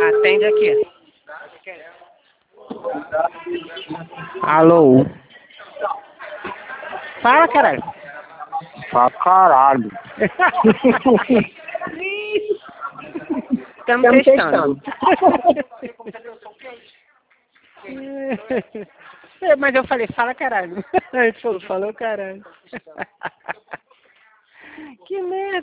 Atende aqui. Alô? Fala, caralho. Pra caralho. Estamos testando. Mas eu falei, fala, caralho. Ele falou, falou, caralho. Que merda.